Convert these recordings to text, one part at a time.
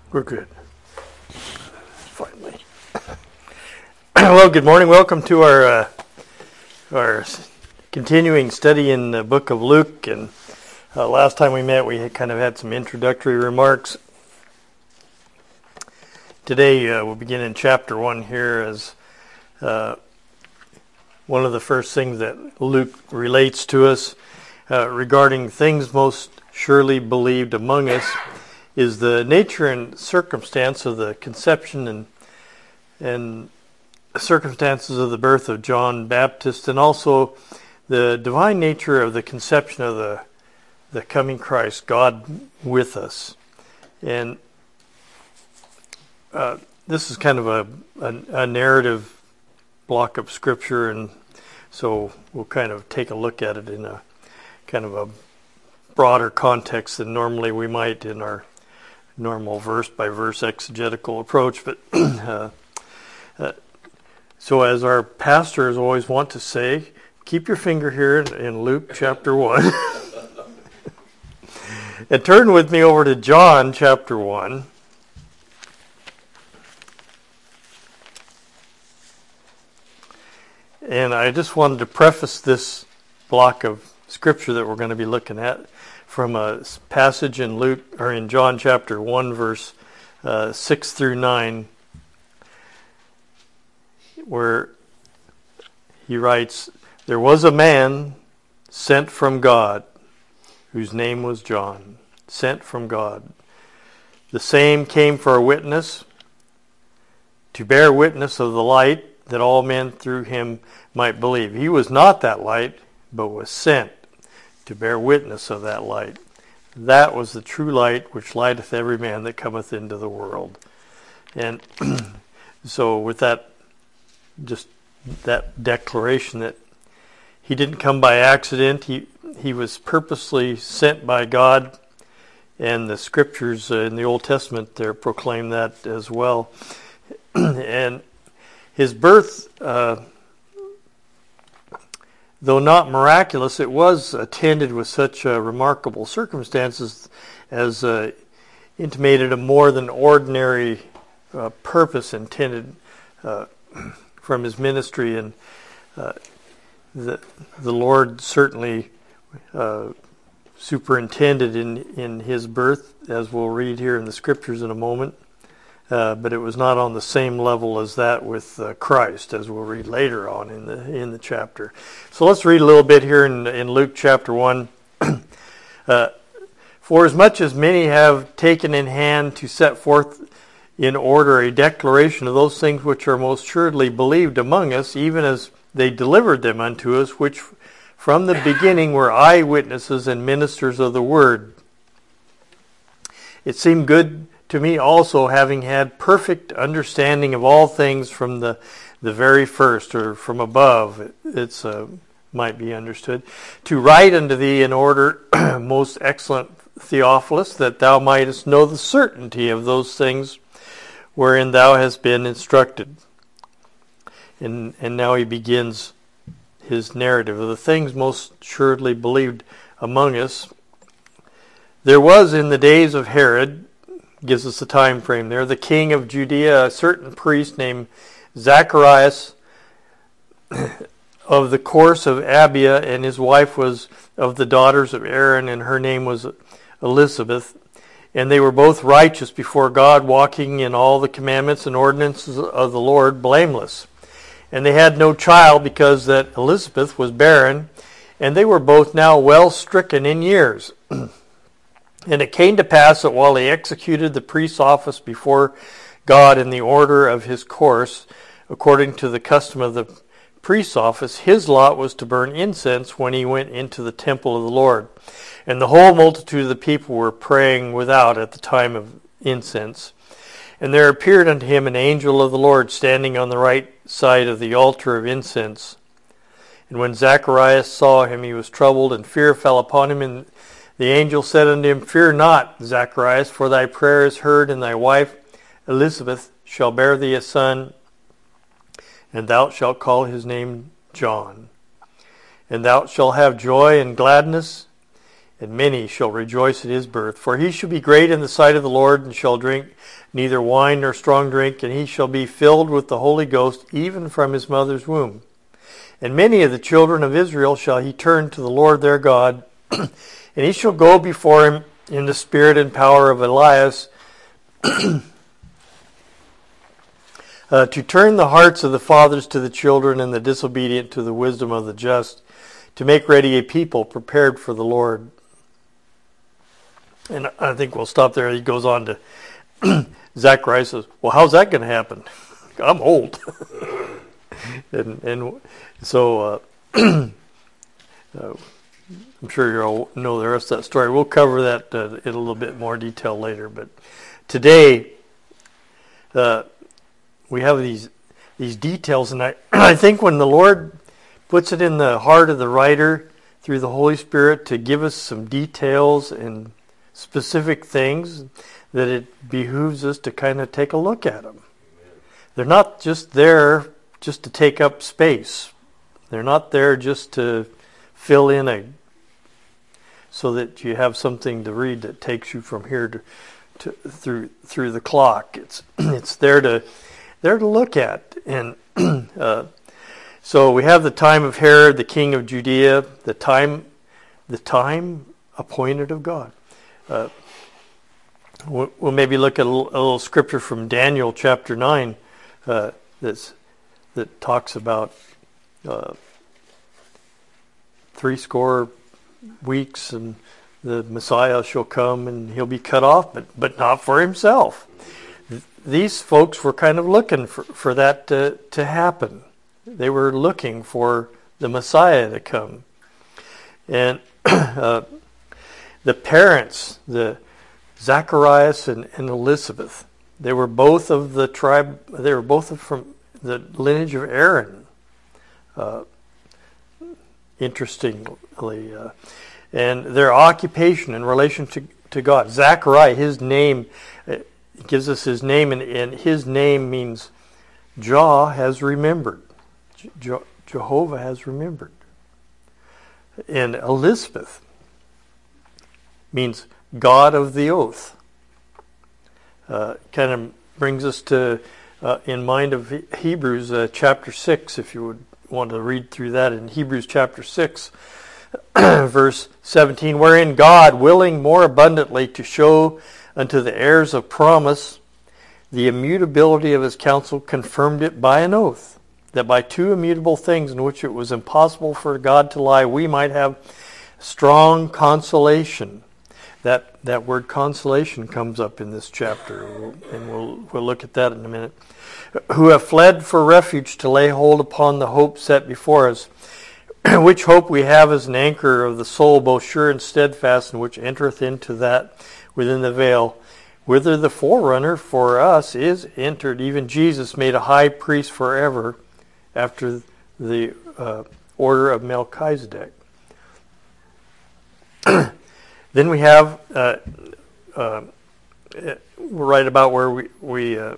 We're good. Finally. Well, good morning. Welcome to our continuing study in the book of Luke. And last time we met, we kind of had some introductory remarks. Today we'll begin in chapter 1 here as one of the first things that Luke relates to us regarding things most surely believed among us is the nature and circumstance of the conception and circumstances of the birth of John Baptist, and also the divine nature of the conception of the coming Christ, God with us. And this is kind of a narrative block of Scripture, and so we'll kind of take a look at it in a kind of a broader context than normally we might in our normal verse-by-verse exegetical approach. But so as our pastors always want to say, keep your finger here in Luke chapter 1. And turn with me over to John chapter 1. And I just wanted to preface this block of Scripture that we're going to be looking at from a passage in Luke, or in John chapter 1, verse 6 through 9, where he writes, "There was a man sent from God, whose name was John." Sent from God. "The same came for a witness, to bear witness of the light, that all men through him might believe. He was not that light, but was sent to bear witness of that light. That was the true light which lighteth every man that cometh into the world." And so with that, just that declaration that he didn't come by accident, he was purposely sent by God, and the Scriptures in the Old Testament there proclaim that as well. And his birth, though not miraculous, it was attended with such remarkable circumstances as intimated a more than ordinary purpose intended from his ministry. And the Lord certainly superintended in his birth, as we'll read here in the Scriptures in a moment. But it was not on the same level as that with Christ, as we'll read later on in the chapter. So let's read a little bit here in Luke chapter 1. "For as much as many have taken in hand to set forth in order a declaration of those things which are most surely believed among us, even as they delivered them unto us, which from the beginning were eyewitnesses and ministers of the word. It seemed good to me also, having had perfect understanding of all things from the very first," or from above, it's might be understood, "to write unto thee in order, most excellent Theophilus, that thou mightest know the certainty of those things wherein thou hast been instructed." And now he begins his narrative of the things most surely believed among us. "There was in the days of Herod," gives us the time frame there, "the king of Judea, a certain priest named Zacharias of the course of Abia, and his wife was of the daughters of Aaron, and her name was Elizabeth. And they were both righteous before God, walking in all the commandments and ordinances of the Lord, blameless. And they had no child, because that Elizabeth was barren, and they were both now well stricken in years. And it came to pass that while he executed the priest's office before God in the order of his course, according to the custom of the priest's office, his lot was to burn incense when he went into the temple of the Lord. And the whole multitude of the people were praying without at the time of incense. And there appeared unto him an angel of the Lord standing on the right side of the altar of incense. And when Zacharias saw him, he was troubled, and fear fell upon him. And the angel said unto him, Fear not, Zacharias, for thy prayer is heard, and thy wife Elizabeth shall bear thee a son, and thou shalt call his name John. And thou shalt have joy and gladness, and many shall rejoice at his birth. For he shall be great in the sight of the Lord, and shall drink neither wine nor strong drink, and he shall be filled with the Holy Ghost, even from his mother's womb. And many of the children of Israel shall he turn to the Lord their God, and he shall go before him in the spirit and power of Elias, to turn the hearts of the fathers to the children, and the disobedient to the wisdom of the just, to make ready a people prepared for the Lord. And I think we'll stop there. He goes on to, Zechariah says, well, how's that going to happen? I'm old. and so I'm sure you all know the rest of that story. We'll cover that in a little bit more detail later. But today, we have these details, and I think when the Lord puts it in the heart of the writer through the Holy Spirit to give us some details and specific things, that it behooves us to kind of take a look at them. They're not just there just to take up space. They're not there just to fill in so that you have something to read that takes you from here to through the clock. It's there to look at. And so we have the time of Herod, the king of Judea, the time appointed of God. We'll maybe look at a little scripture from Daniel chapter 9 that talks about 60 weeks, and the Messiah shall come and he'll be cut off, but not for himself. These folks were kind of looking for that to happen. They were looking for the Messiah to come. And the parents, the Zacharias and Elizabeth, they were both of the tribe. They were both from the lineage of Aaron. Interestingly, and their occupation in relation to God. Zachariah, his name, gives us his name, and his name means Jah has remembered. Jehovah has remembered. And Elizabeth means God of the oath. Kind of brings us to in mind of Hebrews chapter 6, if you would want to read through that in Hebrews chapter 6, verse 17, wherein God, willing more abundantly to show unto the heirs of promise the immutability of his counsel, confirmed it by an oath, that by two immutable things in which it was impossible for God to lie, we might have strong consolation. That word consolation comes up in this chapter, and we'll look at that in a minute. Who have fled for refuge to lay hold upon the hope set before us, which hope we have as an anchor of the soul, both sure and steadfast, and which entereth into that within the veil, whither the forerunner for us is entered, even Jesus, made a high priest forever, after the order of Melchizedek. Then we have, we're right about where we're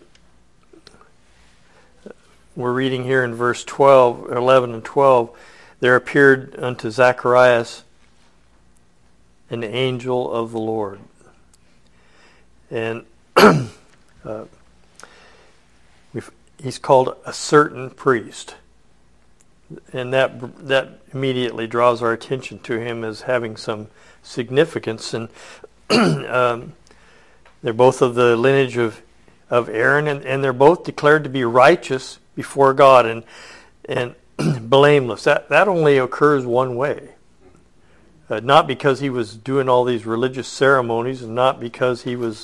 reading here in verse 11 and 12. There appeared unto Zacharias an angel of the Lord. And he's called a certain priest. And that immediately draws our attention to him as having some significance. And they're both of the lineage of Aaron, and they're both declared to be righteous before God and blameless. That only occurs one way. Not because he was doing all these religious ceremonies, and not because he was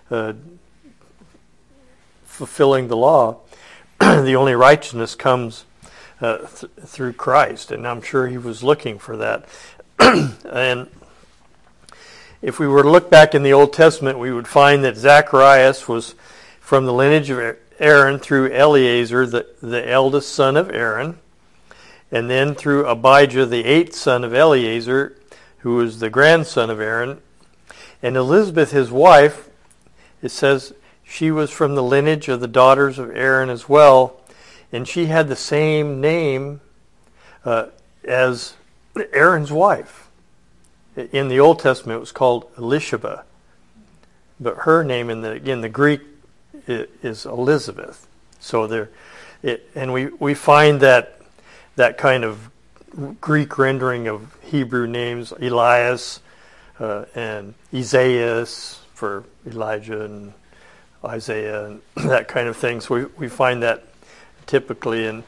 fulfilling the law. The only righteousness comes through Christ, and I'm sure he was looking for that. And if we were to look back in the Old Testament, we would find that Zacharias was from the lineage of Aaron through Eleazar, the eldest son of Aaron, and then through Abijah, the eighth son of Eleazar, who was the grandson of Aaron. And Elizabeth, his wife, it says she was from the lineage of the daughters of Aaron as well, and she had the same name as Aaron's wife. In the Old Testament, it was called Elisheba, but her name in the Greek is Elizabeth. So and we find that kind of Greek rendering of Hebrew names, Elias and Isaias for Elijah and Isaiah and that kind of thing. So we find that typically in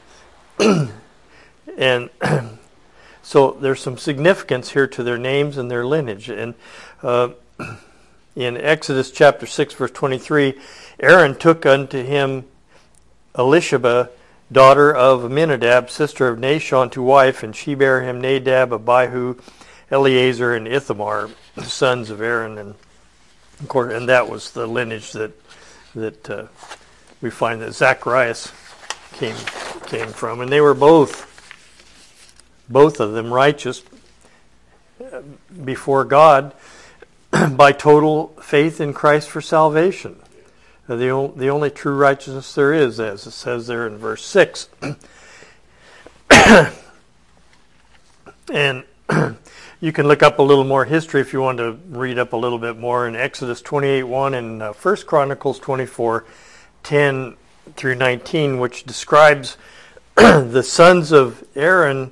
and so there's some significance here to their names and their lineage. And in Exodus chapter 6, verse 23, Aaron took unto him Elisheba, daughter of Aminadab, sister of Nashon, to wife, and she bare him Nadab, Abihu, Eleazar, and Ithamar, sons of Aaron. And of course, and that was the lineage that we find that Zacharias came from, and they were both of them righteous before God by total faith in Christ for salvation. The only true righteousness there is, as it says there in verse 6. And you can look up a little more history if you want to read up a little bit more in Exodus 28:1 and 1 Chronicles 24:10 through 19, which describes the sons of Aaron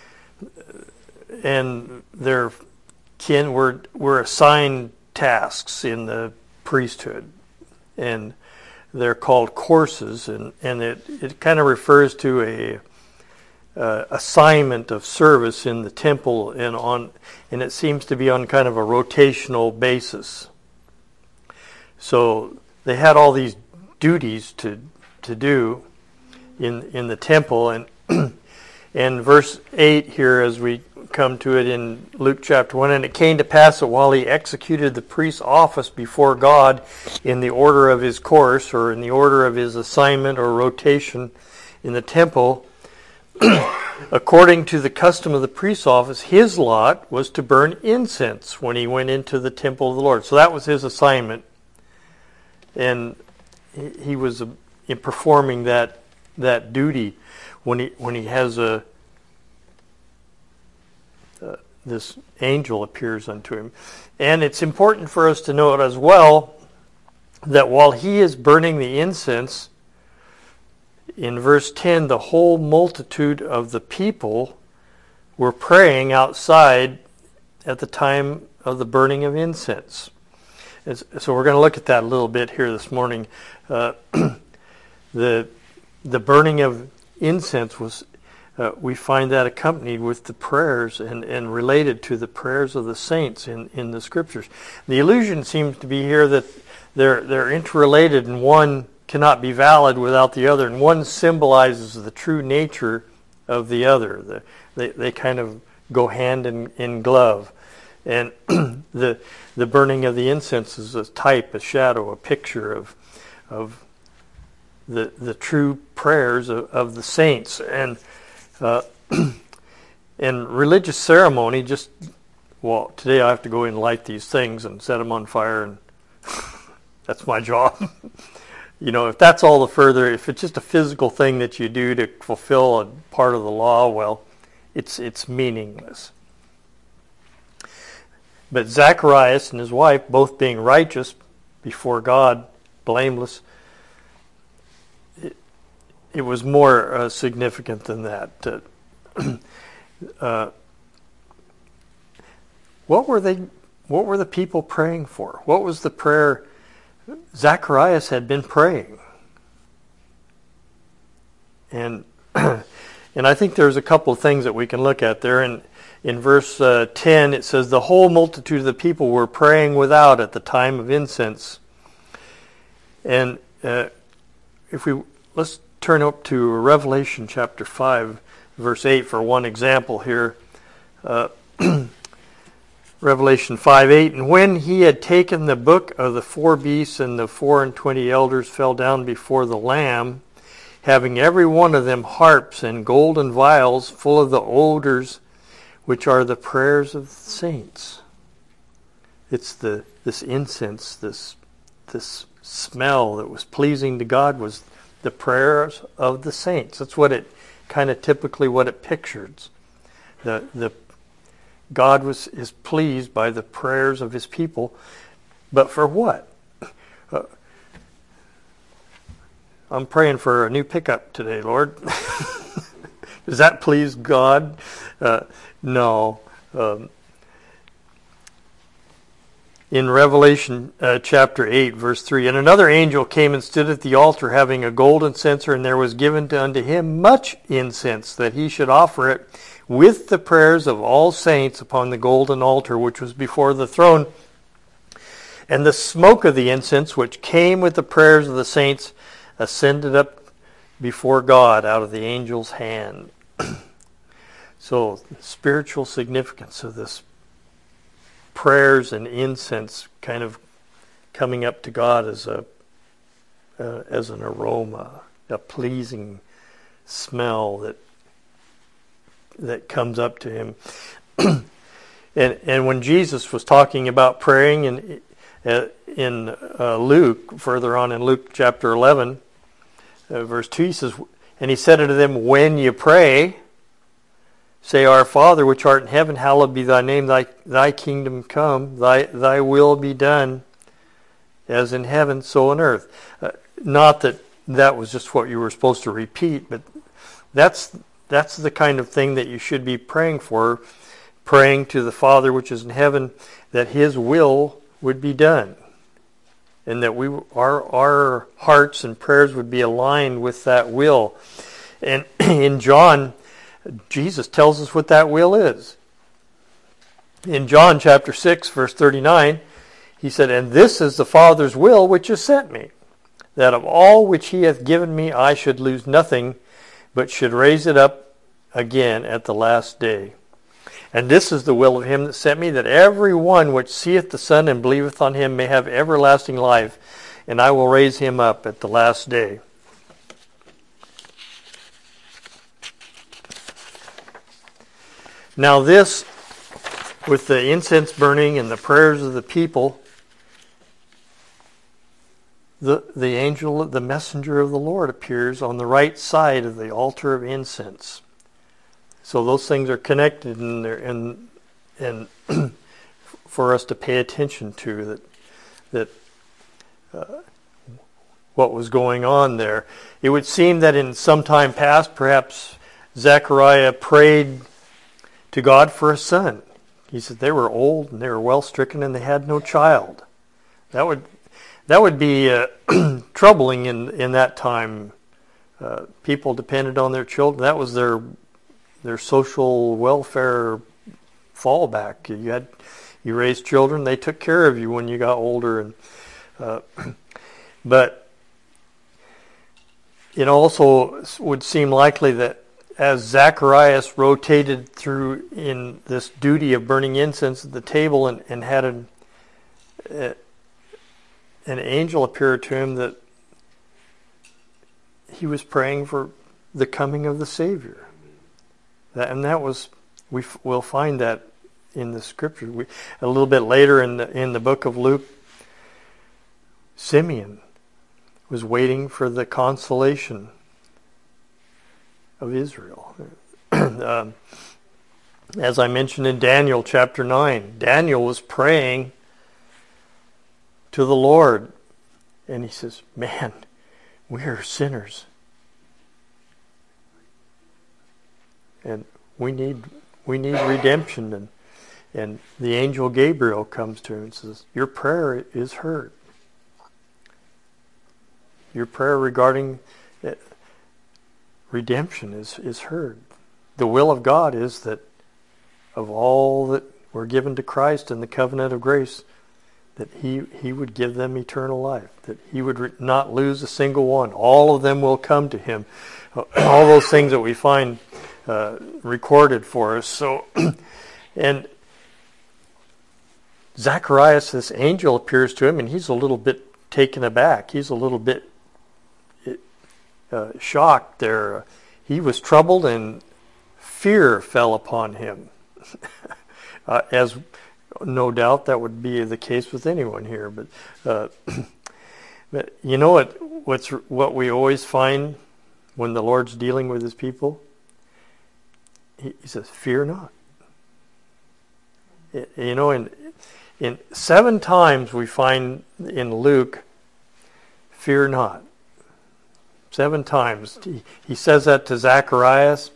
and their kin were assigned tasks in the priesthood, and they're called courses, and it kind of refers to a assignment of service in the temple, and it seems to be on kind of a rotational basis. So they had all these duties to do in the temple, and and verse 8 here, as we come to it in Luke chapter 1, and it came to pass that while he executed the priest's office before God in the order of his course, or in the order of his assignment or rotation in the temple, according to the custom of the priest's office, his lot was to burn incense when he went into the temple of the Lord. So that was his assignment, and he was in performing that duty when he has this angel appears unto him. And it's important for us to note as well that while he is burning the incense, in verse 10, the whole multitude of the people were praying outside at the time of the burning of incense. So we're going to look at that a little bit here this morning. The burning of incense was, we find that accompanied with the prayers and related to the prayers of the saints in the Scriptures. The illusion seems to be here that they're interrelated, and one cannot be valid without the other, and one symbolizes the true nature of the other. They kind of go hand in glove. And the burning of the incense is a type, a shadow, a picture of the true prayers of the saints. And religious ceremony, today I have to go in and light these things and set them on fire, and that's my job. If that's all the further, if it's just a physical thing that you do to fulfill a part of the law, well, it's meaningless. But Zacharias and his wife, both being righteous before God, blameless, it was more significant than that. What were the people praying for? What was the prayer Zacharias had been praying? And I think there's a couple of things that we can look at there. And in verse 10, it says, the whole multitude of the people were praying without at the time of incense. And let's turn up to Revelation chapter 5, verse 8 for one example here. Revelation 5:8, and when he had taken the book of the four beasts, and the 24 elders fell down before the Lamb, having every one of them harps and golden vials full of the odors which are the prayers of the saints. It's this incense, this smell that was pleasing to God was the prayers of the saints. That's what it kind of typically what it pictures. The God is pleased by the prayers of his people. But for what? I'm praying for a new pickup today, Lord. Does that please God? No. In Revelation chapter 8, verse 3, and another angel came and stood at the altar having a golden censer, and there was given unto him much incense, that he should offer it with the prayers of all saints upon the golden altar which was before the throne. And the smoke of the incense, which came with the prayers of the saints, ascended up before God out of the angel's hand. So, the spiritual significance of this prayers and incense kind of coming up to God as an aroma, a pleasing smell that comes up to him. And when Jesus was talking about praying in Luke, further on in Luke chapter 11, verse 2, he says, and he said unto them, when you pray, say, Our Father, which art in heaven, hallowed be thy name, thy kingdom come, thy will be done, as in heaven, so on earth. Not that was just what you were supposed to repeat, but that's the kind of thing that you should be praying for, praying to the Father which is in heaven, that his will would be done, and that our hearts and prayers would be aligned with that will. And in John, Jesus tells us what that will is. In John chapter 6, verse 39, he said, and this is the Father's will which has sent me, that of all which he hath given me I should lose nothing, but should raise it up again at the last day. And this is the will of him that sent me, that every one which seeth the Son and believeth on him may have everlasting life, and I will raise him up at the last day. Now this, with the incense burning and the prayers of the people, the angel, the messenger of the Lord, appears on the right side of the altar of incense. So those things are connected, and for us to pay attention to that what was going on there. It would seem that in some time past, perhaps Zechariah prayed to God for a son. He said they were old and they were well stricken and they had no child. That would be troubling in that time. People depended on their children. That was their social welfare fallback. You raised children, they took care of you when you got older, and but it also would seem likely that as Zacharias rotated through in this duty of burning incense at the table and had an angel appear to him, that he was praying for the coming of the Savior. That was, we'll find that in the Scripture. A little bit later in the book of Luke, Simeon was waiting for the consolation of Israel. As I mentioned in Daniel chapter 9, Daniel was praying to the Lord, and he says, man, we are sinners, and we need redemption. And the angel Gabriel comes to him and says, your prayer is heard. Your prayer regarding redemption is heard. The will of God is that of all that were given to Christ in the covenant of grace, that he would give them eternal life, that he would not lose a single one. All of them will come to him. All those things that we find recorded for us. So, and Zacharias, this angel appears to him, and he's a little bit taken aback. He's a little bit shocked there. He was troubled, and fear fell upon him. As no doubt that would be the case with anyone here. But you know what we always find when the Lord's dealing with his people? He says, fear not. You know, in 7 times we find in Luke, fear not. 7 times. He says that to Zacharias.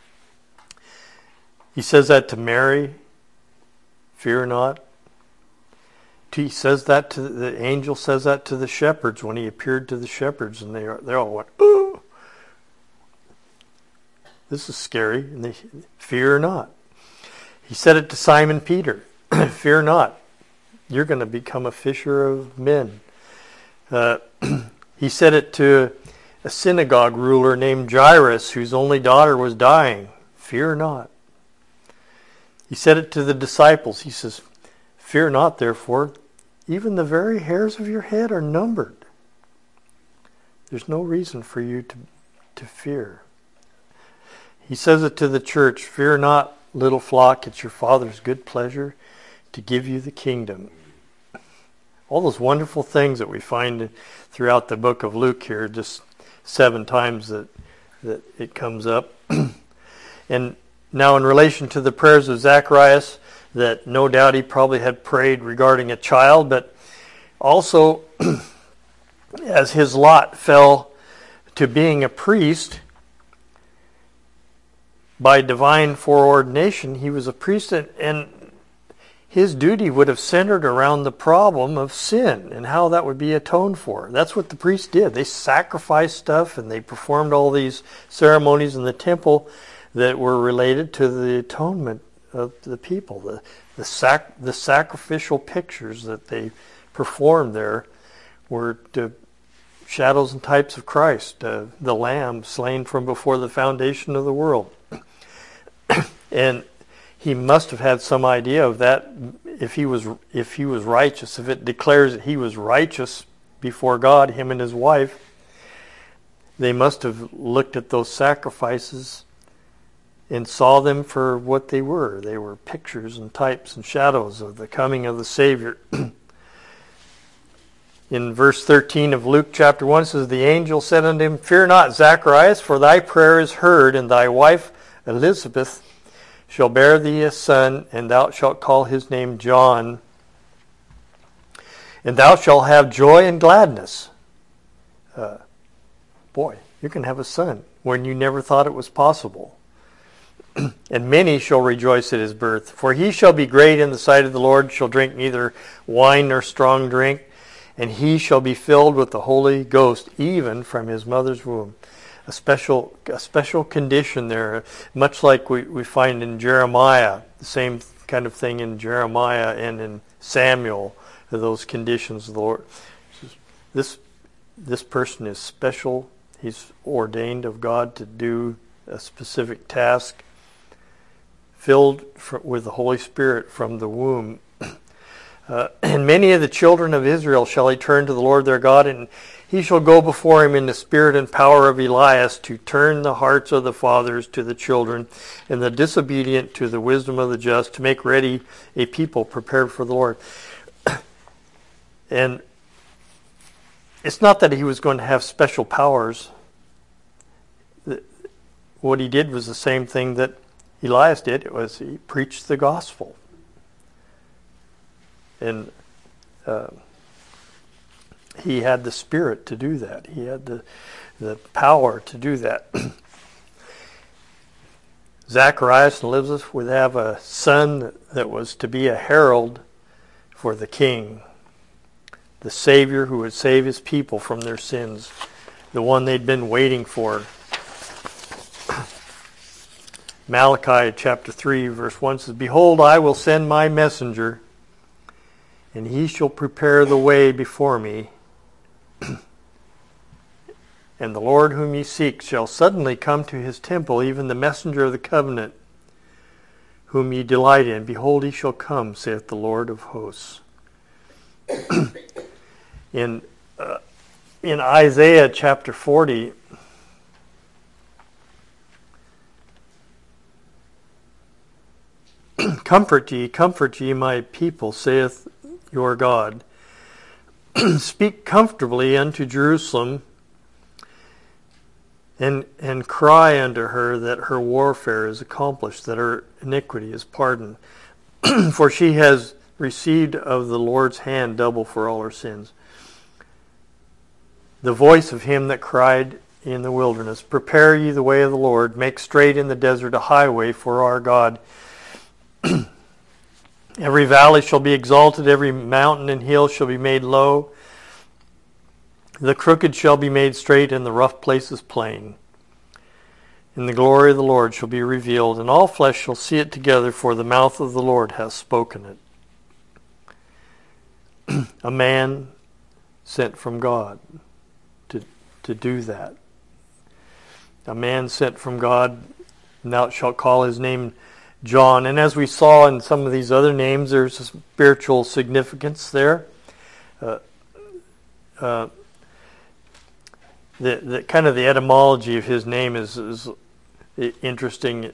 He says that to Mary, fear not. He says that to the angel, says that to the shepherds when he appeared to the shepherds, and they all went, ooh, this is scary, and they fear not. He said it to Simon Peter, fear not, you're going to become a fisher of men. He said it to a synagogue ruler named Jairus, whose only daughter was dying, fear not. He said it to the disciples. He says, fear not, therefore, even the very hairs of your head are numbered. There's no reason for you to fear. He says it to the church, fear not, little flock, it's your Father's good pleasure to give you the kingdom. All those wonderful things that we find throughout the book of Luke here, just 7 times that it comes up. And now in relation to the prayers of Zacharias, that no doubt he probably had prayed regarding a child, but also as his lot fell to being a priest, by divine foreordination, he was a priest, and his duty would have centered around the problem of sin and how that would be atoned for. That's what the priests did. They sacrificed stuff and they performed all these ceremonies in the temple that were related to the atonement of the people. The sacrificial pictures that they performed there were shadows and types of Christ, the Lamb slain from before the foundation of the world. And he must have had some idea of that if he was righteous. If it declares that he was righteous before God, him and his wife, they must have looked at those sacrifices and saw them for what they were. They were pictures and types and shadows of the coming of the Savior. In verse 13 of Luke chapter 1, it says, the angel said unto him, fear not, Zacharias, for thy prayer is heard, and thy wife Elizabeth shall bear thee a son, and thou shalt call his name John. And thou shalt have joy and gladness. Boy, you're going to have a son when you never thought it was possible. And many shall rejoice at his birth. For he shall be great in the sight of the Lord, shall drink neither wine nor strong drink, and he shall be filled with the Holy Ghost, even from his mother's womb. A special condition there, much like we find in Jeremiah, the same kind of thing in Jeremiah and in Samuel, those conditions of the Lord. This person is special. He's ordained of God to do a specific task, filled with the Holy Spirit from the womb. And many of the children of Israel shall he turn to the Lord their God, and he shall go before him in the spirit and power of Elias, to turn the hearts of the fathers to the children, and the disobedient to the wisdom of the just, to make ready a people prepared for the Lord. And it's not that he was going to have special powers. What he did was the same thing that Elias did. It was he preached the gospel. And he had the spirit to do that. He had the power to do that. Zacharias and Elizabeth would have a son that was to be a herald for the king, the Savior who would save his people from their sins, the one they'd been waiting for. Malachi chapter 3 verse 1 says, behold, I will send my messenger, and he shall prepare the way before me. And the Lord whom ye seek shall suddenly come to his temple, even the messenger of the covenant, whom ye delight in. Behold, he shall come, saith the Lord of hosts. In Isaiah chapter 40, comfort ye, my people, saith your God. Speak comfortably unto Jerusalem, and cry unto her that her warfare is accomplished, that her iniquity is pardoned. For she has received of the Lord's hand double for all her sins. The voice of him that cried in the wilderness, prepare ye the way of the Lord, make straight in the desert a highway for our God. Every valley shall be exalted, every mountain and hill shall be made low. The crooked shall be made straight, and the rough places plain. And the glory of the Lord shall be revealed, and all flesh shall see it together, for the mouth of the Lord hath spoken it. A man sent from God to do that. A man sent from God, and thou shalt call his name John. And as we saw in some of these other names, there's a spiritual significance there. The kind of the etymology of his name is interesting.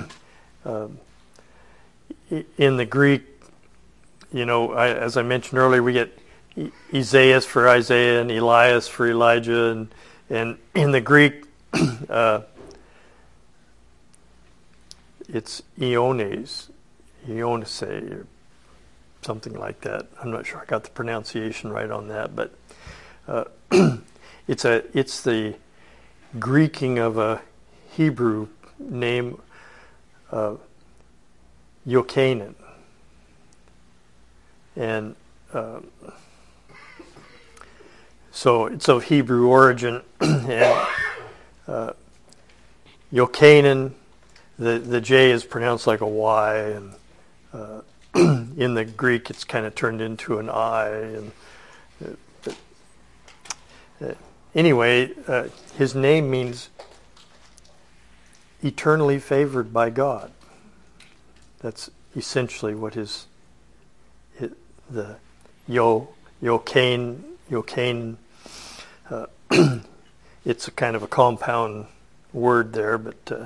In the Greek, as I mentioned earlier, we get Isaias for Isaiah and Elias for Elijah, and in the Greek, it's Iones, or something like that. I'm not sure I got the pronunciation right on that, but it's the Greeking of a Hebrew name, Yochanan, and so it's of Hebrew origin, and Yochanan, the J is pronounced like a Y, and in the Greek it's kind of turned into an I. And anyway, his name means eternally favored by God. That's essentially what the Yochanan. It's a kind of a compound word there, but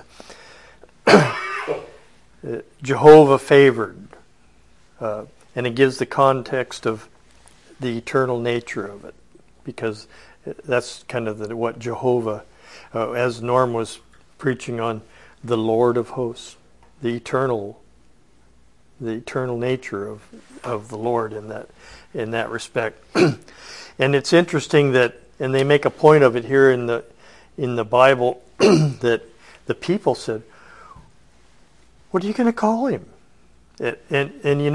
Jehovah favored, and it gives the context of the eternal nature of it, because that's kind of what Jehovah, as Norm was preaching on, the Lord of hosts, the eternal nature of the Lord in that respect. And it's interesting that, and they make a point of it here in the Bible, that the people said, "What are you going to call him?" And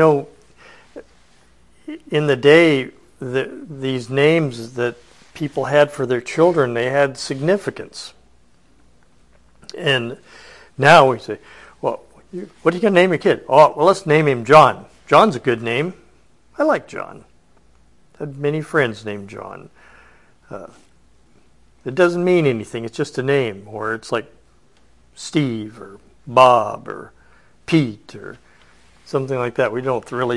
in the day, these names that people had for their children, they had significance. And now we say, "Well, what are you going to name your kid?" "Oh, well, let's name him John. John's a good name. I like John. I had many friends named John." It doesn't mean anything. It's just a name. Or it's like Steve or Bob or Pete or something like that. We don't really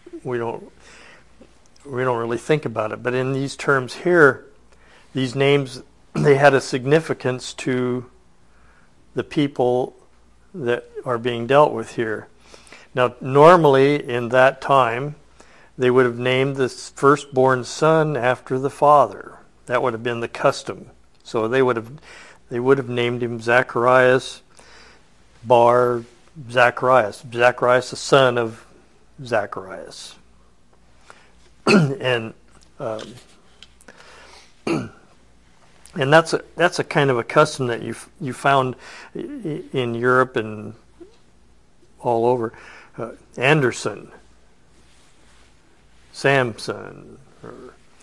think about it. But in these terms here, these names, they had a significance to the people that are being dealt with here. Now, normally in that time, they would have named the firstborn son after the father. That would have been the custom. So they would have named him Zacharias Bar Zacharias. Zacharias, the son of Zacharias. And that's a kind of a custom that you found in Europe and all over. Anderson, Samson, or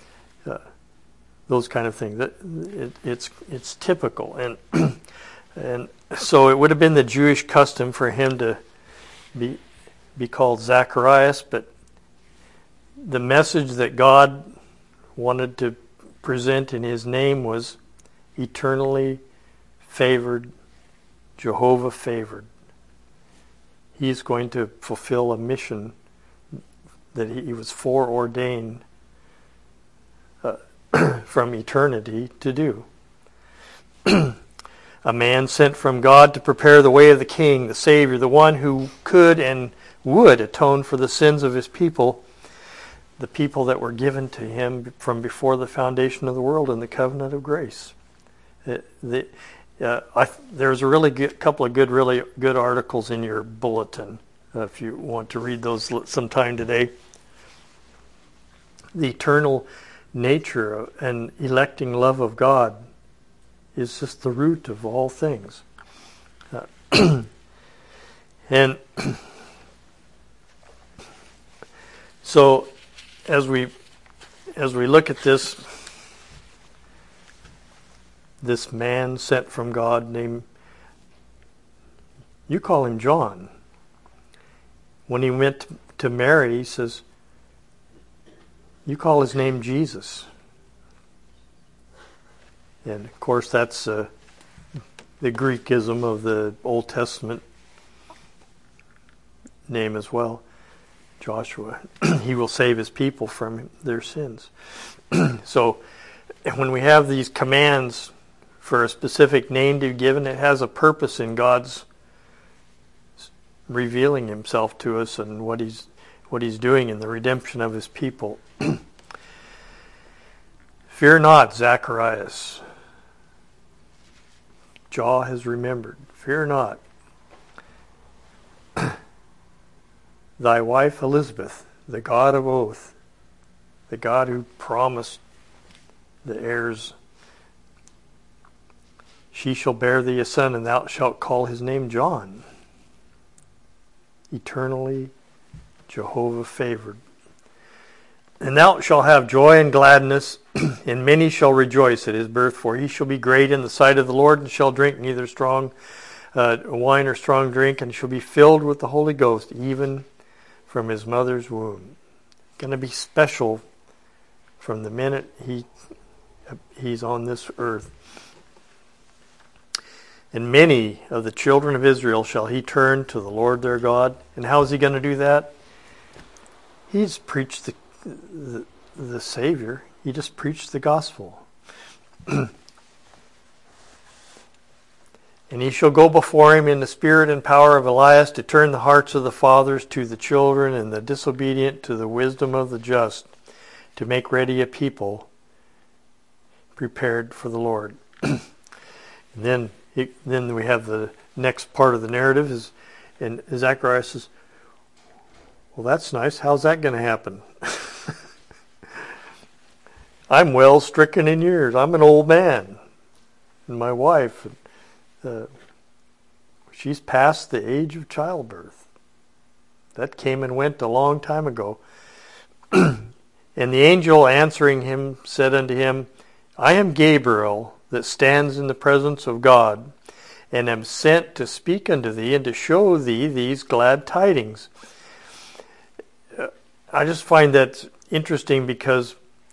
those kind of things. It's typical, and so it would have been the Jewish custom for him to be called Zacharias, but the message that God wanted to present in his name was eternally favored, Jehovah favored. He's going to fulfill a mission that he was foreordained from eternity to do. A man sent from God to prepare the way of the King, the Savior, the one who could and would atone for the sins of his people, the people that were given to him from before the foundation of the world in the covenant of grace. There's a really couple of really good articles in your bulletin if you want to read those sometime today. The eternal nature and electing love of God is just the root of all things. And so as we look at this man sent from God named, you call him John. When he went to Mary, he says, you call his name Jesus. And of course that's the Greekism of the Old Testament name as well, Joshua. He will save his people from their sins. So when we have these commands for a specific name to be given, it has a purpose in God's revealing himself to us and what he's doing in the redemption of his people. Fear not, Zacharias. Jah has remembered. Fear not. Thy wife Elizabeth, the God of oath, the God who promised the heirs, she shall bear thee a son, and thou shalt call his name John. Eternally Jehovah favored. And thou shalt have joy and gladness, and many shall rejoice at his birth, for he shall be great in the sight of the Lord, and shall drink neither strong wine or strong drink, and shall be filled with the Holy Ghost, even from his mother's womb. Going to be special from the minute he's on this earth. And many of the children of Israel shall he turn to the Lord their God. And how is he going to do that? He's preached the Savior. He just preached the gospel. And he shall go before him in the spirit and power of Elias, to turn the hearts of the fathers to the children, and the disobedient to the wisdom of the just, to make ready a people prepared for the Lord. And then we have the next part of the narrative, and Zacharias says, well, that's nice. How's that going to happen? I'm well stricken in years. I'm an old man. And my wife, she's past the age of childbirth. That came and went a long time ago. And the angel answering him said unto him, I am Gabriel, that stands in the presence of God, and am sent to speak unto thee, and to show thee these glad tidings. I just find that interesting, because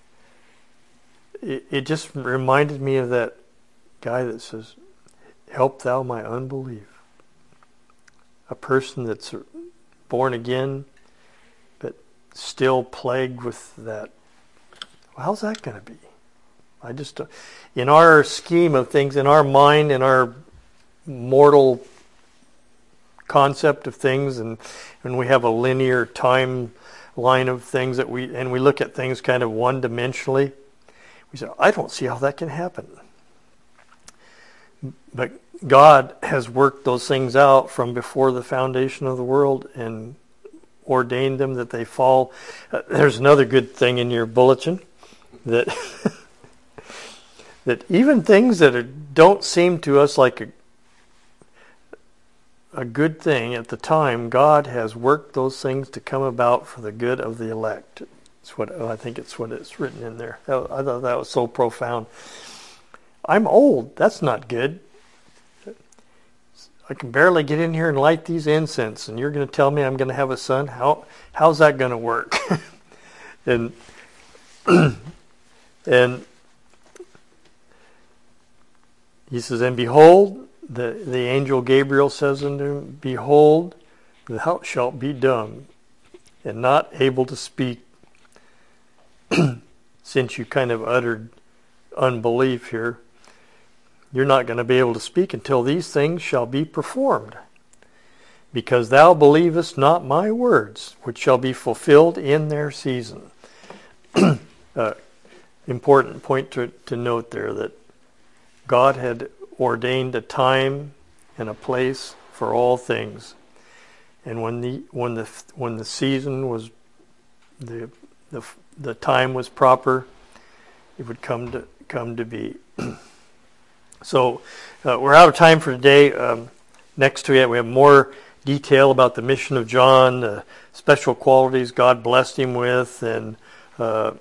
it just reminded me of that guy that says, help thou my unbelief. A person that's born again, but still plagued with that. Well, how's that going to be? I just, in our scheme of things, in our mind, in our mortal concept of things, and we have a linear timeline of things that we look at things kind of one-dimensionally, we say, I don't see how that can happen. But God has worked those things out from before the foundation of the world and ordained them that they fall. There's another good thing in your bulletin, that that even things that don't seem to us like a good thing at the time, God has worked those things to come about for the good of the elect. I think it's what it's written in there. I thought that was so profound. I'm old. That's not good. I can barely get in here and light these incense, and you're going to tell me I'm going to have a son? How's that going to work? and he says, and behold, the angel Gabriel says unto him, behold, thou shalt be dumb and not able to speak. Since you kind of uttered unbelief here, you're not going to be able to speak until these things shall be performed, because thou believest not my words, which shall be fulfilled in their season. Important point to note there, that God had ordained a time and a place for all things, and when the season was the time was proper, it would come to be. So we're out of time for today. Next to it, we have more detail about the mission of John, the special qualities God blessed him with, and the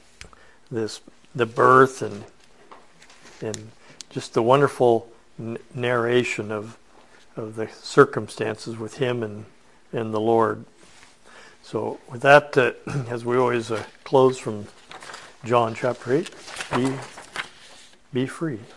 birth, and just the wonderful narration of the circumstances with him and the Lord. So with that, as we always close from John chapter 8, be free.